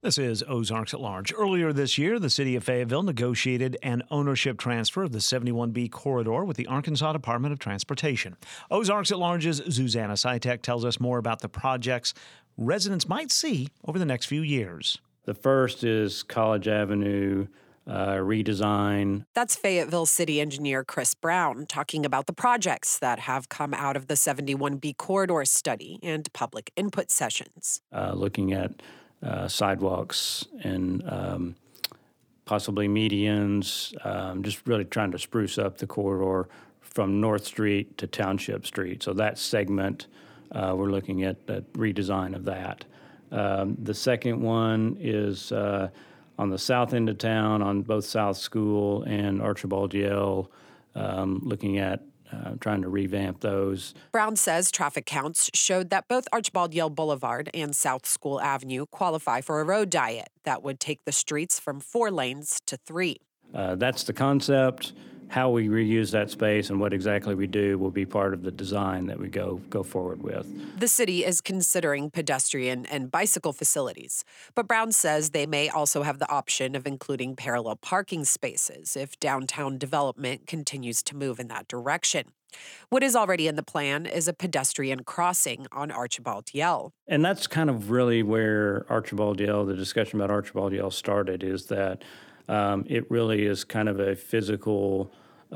This is Ozarks at Large. Earlier this year, the city of Fayetteville negotiated an ownership transfer of the 71B corridor with the Arkansas Department of Transportation. Ozarks at Large's Susanna Sitek tells us more about the projects residents might see over the next few years. The first is College Avenue redesign. That's Fayetteville City Engineer Chris Brown talking about the projects that have come out of the 71B corridor study and public input sessions. Looking at sidewalks and possibly medians, just really trying to spruce up the corridor from North Street to Township Street. So that segment, we're looking at the redesign of that. The second one is on the south end of town, on both South School and Archibald Yale, looking at trying to revamp those. Brown says traffic counts showed that both Archibald Yale Boulevard and South School Avenue qualify for a road diet that would take the streets from 4 lanes to 3. That's the concept. How we reuse that space and what exactly we do will be part of the design that we go forward with. The city is considering pedestrian and bicycle facilities, but Brown says they may also have the option of including parallel parking spaces if downtown development continues to move in that direction. What is already in the plan is a pedestrian crossing on Archibald Yale. And that's kind of really where Archibald Yale, the discussion about Archibald Yale started, is that it really is kind of a physical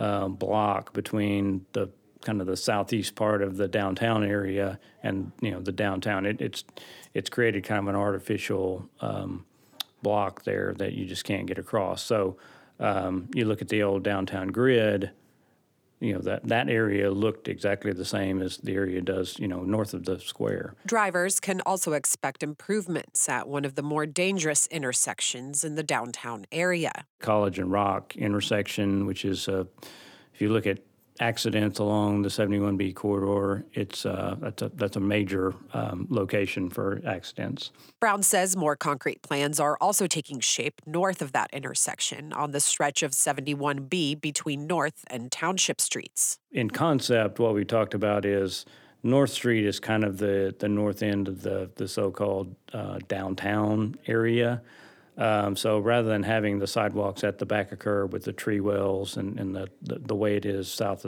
block between the kind of the southeast part of the downtown area and the downtown. It's created kind of an artificial block there that you just can't get across. So you look at the old downtown grid. That area looked exactly the same as the area does, north of the square. Drivers can also expect improvements at one of the more dangerous intersections in the downtown area. College and Rock intersection, which is, if you look at accidents along the 71B corridor, that's a major location for accidents. Brown says more concrete plans are also taking shape north of that intersection on the stretch of 71B between North and Township Streets. In concept, what we talked about is North Street is kind of the north end of the so-called downtown area. So rather than having the sidewalks at the back of curb with the tree wells and the way it is south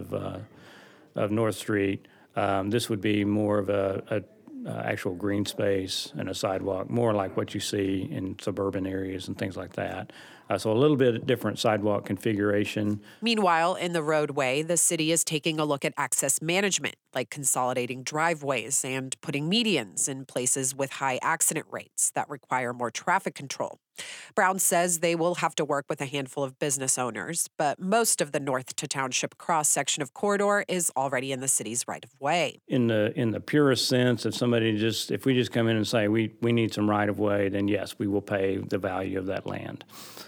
of North Street, this would be more of a actual green space and a sidewalk, more like what you see in suburban areas and things like that. So a little bit different sidewalk configuration. Meanwhile, in the roadway, the city is taking a look at access management, like consolidating driveways and putting medians in places with high accident rates that require more traffic control. Brown says they will have to work with a handful of business owners, but most of the North to Township cross-section of corridor is already in the city's right-of-way. In the purest sense, if we just come in and say we need some right-of-way, then yes, we will pay the value of that land.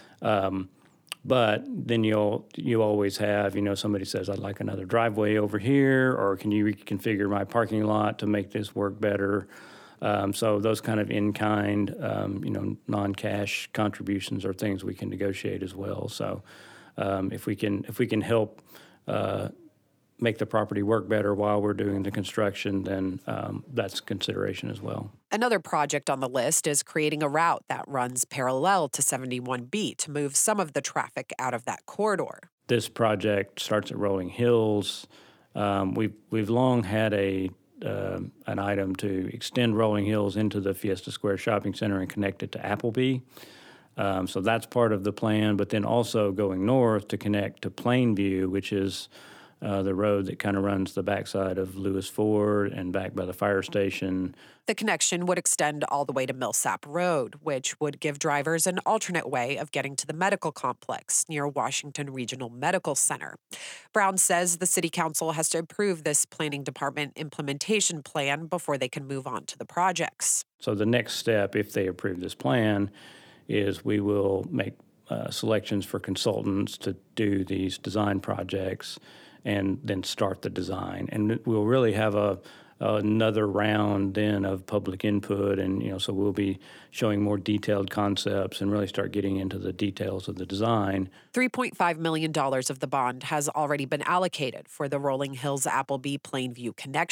But then you always have, somebody says, I'd like another driveway over here, or can you reconfigure my parking lot to make this work better? So those kind of in-kind, non-cash contributions are things we can negotiate as well. So if we can help make the property work better while we're doing the construction, then that's consideration as well. Another project on the list is creating a route that runs parallel to 71B to move some of the traffic out of that corridor. This project starts at Rolling Hills. We've long had an item to extend Rolling Hills into the Fiesta Square Shopping Center and connect it to Applebee. So that's part of the plan, but then also going north to connect to Plainview, which is the road that kind of runs the backside of Lewis Ford and back by the fire station. The connection would extend all the way to Millsap Road, which would give drivers an alternate way of getting to the medical complex near Washington Regional Medical Center. Brown says the city council has to approve this planning department implementation plan before they can move on to the projects. So the next step, if they approve this plan, is we will make selections for consultants to do these design projects and then start the design. And we'll really have another round then of public input, and so we'll be showing more detailed concepts and really start getting into the details of the design. $3.5 million of the bond has already been allocated for the Rolling Hills Applebee Plainview connection.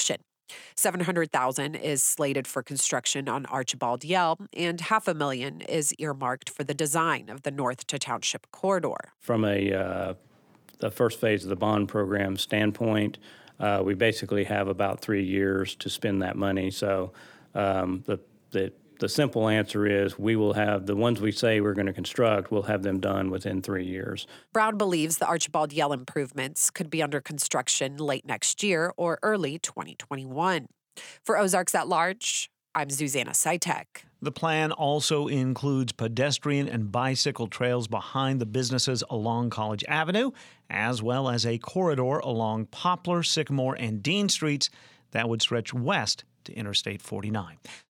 $700,000 is slated for construction on Archibald Yell, and $500,000 is earmarked for the design of the North to Township corridor. From the first phase of the bond program standpoint, we basically have about 3 years to spend that money. So the simple answer is we will have the ones we say we're going to construct, we'll have them done within 3 years. Brown believes the Archibald Yell improvements could be under construction late next year or early 2021. For Ozarks at Large, I'm Zuzanna Sitek. The plan also includes pedestrian and bicycle trails behind the businesses along College Avenue, as well as a corridor along Poplar, Sycamore, and Dean Streets that would stretch west to Interstate 49.